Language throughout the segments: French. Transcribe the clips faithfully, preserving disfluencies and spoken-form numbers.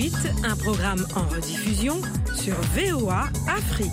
suite, un programme en rediffusion sur V O A Afrique.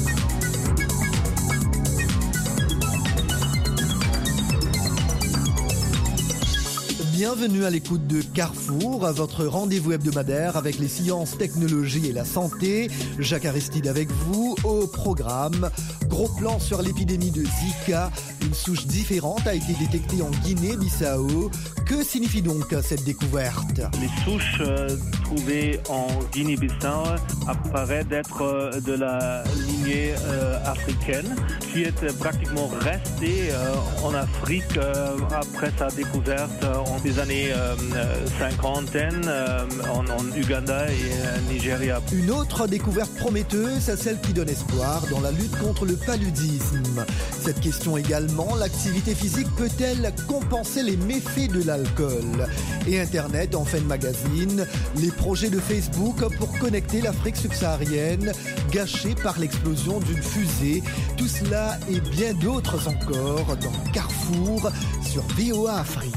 Bienvenue à l'écoute de Carrefour, votre rendez-vous hebdomadaire avec les sciences, technologies et la santé. Jacques Aristide avec vous au programme. Gros plan sur l'épidémie de Zika. Une souche différente a été détectée en Guinée-Bissau. Que signifie donc cette découverte ? Les souches euh, trouvées en Guinée-Bissau apparaissent d'être euh, de la lignée euh, africaine qui est pratiquement restée euh, en Afrique euh, après sa découverte euh, en des années euh, cinquantaine euh, en, en Ouganda et euh, Nigeria. Une autre découverte prometteuse, celle qui donne espoir dans la lutte contre le paludisme. Cette question également, l'activité physique peut-elle compenser les méfaits de l'alcool ? Et Internet en fin de magazine, les projets de Facebook pour connecter l'Afrique subsaharienne, gâchés par l'explosion d'une fusée. Tout cela et bien d'autres encore dans Carrefour sur V O A Afrique.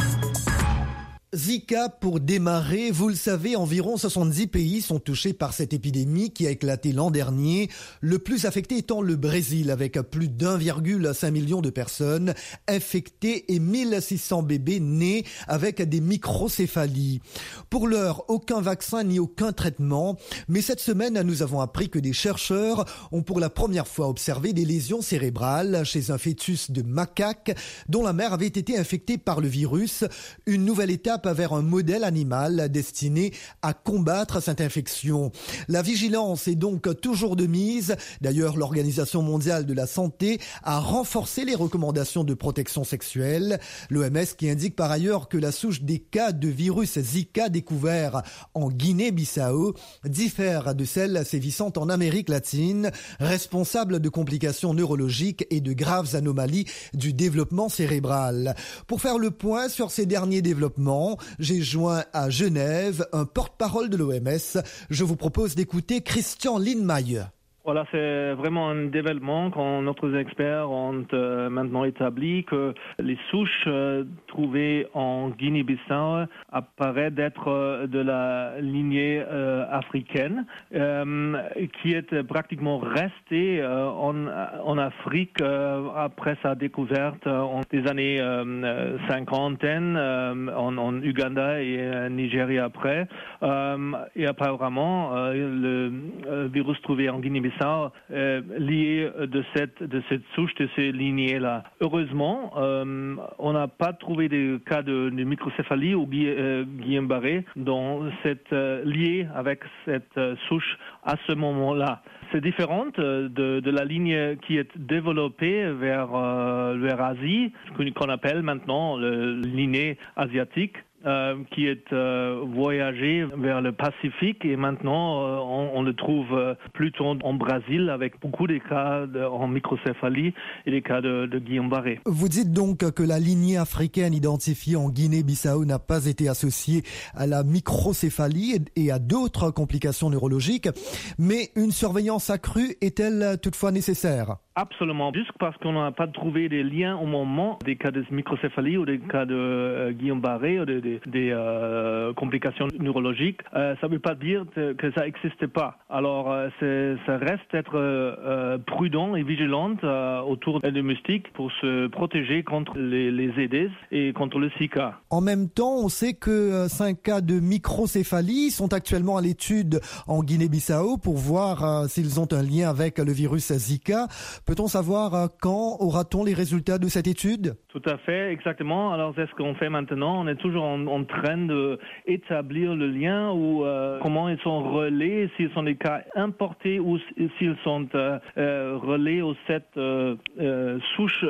Zika, pour démarrer, vous le savez, environ soixante-dix pays sont touchés par cette épidémie qui a éclaté l'an dernier, le plus affecté étant le Brésil avec plus d'un virgule cinq million de personnes infectées et mille six cents bébés nés avec des microcéphalies. Pour l'heure, aucun vaccin ni aucun traitement, mais cette semaine, nous avons appris que des chercheurs ont pour la première fois observé des lésions cérébrales chez un fœtus de macaque dont la mère avait été infectée par le virus, une nouvelle étape vers un modèle animal destiné à combattre cette infection. La vigilance est donc toujours de mise. D'ailleurs, l'Organisation mondiale de la santé a renforcé les recommandations de protection sexuelle. L'O M S qui indique par ailleurs que la souche des cas de virus Zika découverts en Guinée-Bissau diffère de celle sévissant en Amérique latine, responsable de complications neurologiques et de graves anomalies du développement cérébral. Pour faire le point sur ces derniers développements, j'ai joint à Genève un porte-parole de l'O M S. Je vous propose d'écouter Christian Lindmeier. Voilà, c'est vraiment un développement quand notre experts ont euh, maintenant établi que les souches euh, trouvées en Guinée-Bissau apparaissent d'être euh, de la lignée euh, africaine euh, qui est pratiquement restée euh, en, en Afrique euh, après sa découverte euh, en des années euh, cinquantaine euh, en, en Ouganda et euh, Nigeria après. Euh, et apparemment, euh, le euh, virus trouvé en Guinée-Bissau Euh, lié de cette de cette souche, de ces lignées-là. Heureusement, euh, on n'a pas trouvé de cas de, de microcéphalie ou euh, Guillain-Barré dans cette euh, liée avec cette euh, souche à ce moment-là. C'est différent de, de la ligne qui est développée vers euh, l'Eurasie, qu'on appelle maintenant la lignée asiatique. Euh, qui est euh, voyagé vers le Pacifique et maintenant euh, on, on le trouve euh, plutôt en Brésil avec beaucoup de cas de, en microcéphalie et des cas de, de Guillain-Barré. Vous dites donc que la lignée africaine identifiée en Guinée-Bissau n'a pas été associée à la microcéphalie et à d'autres complications neurologiques, mais une surveillance accrue est-elle toutefois nécessaire ? Absolument, juste parce qu'on n'a pas trouvé des liens au moment des cas de microcéphalie ou des cas de euh, Guillain-Barré ou des, des, des euh, complications neurologiques, euh, ça ne veut pas dire que ça n'existe pas. Alors, euh, c'est, ça reste être euh, prudent et vigilant euh, autour des moustiques pour se protéger contre les, les Aedes et contre le Zika. En même temps, on sait que cinq cas de microcéphalie sont actuellement à l'étude en Guinée-Bissau pour voir euh, s'ils ont un lien avec le virus Zika. Peut-on savoir euh, quand aura-t-on les résultats de cette étude ? Tout à fait, exactement. Alors, c'est ce qu'on fait maintenant. On est toujours en, en train d'établir le lien ou euh, comment ils sont relais, s'ils sont des cas importés ou s'ils sont euh, euh, relais aux sept euh, euh, souches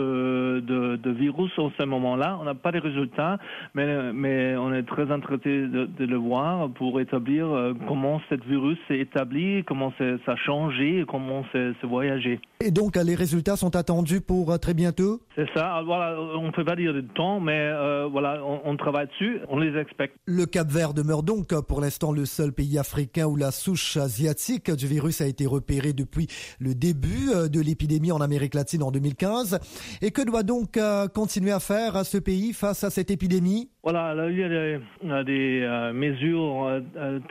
de, de, de virus en ce moment-là. On n'a pas de résultats, mais, mais on est très intéressé de, de le voir pour établir euh, comment ce virus s'est établi, comment ça a changé, comment c'est voyagé. Et donc, les résultats sont attendus pour très bientôt ? C'est ça. Alors, voilà, on ne peut pas dire de temps, mais euh, voilà, on, on travaille dessus, on les expecte. Le Cap-Vert demeure donc pour l'instant le seul pays africain où la souche asiatique du virus a été repérée depuis le début de l'épidémie en Amérique latine en deux mille quinze. Et que doit donc continuer à faire ce pays face à cette épidémie ? Voilà, là, il y a des, des euh, mesures euh,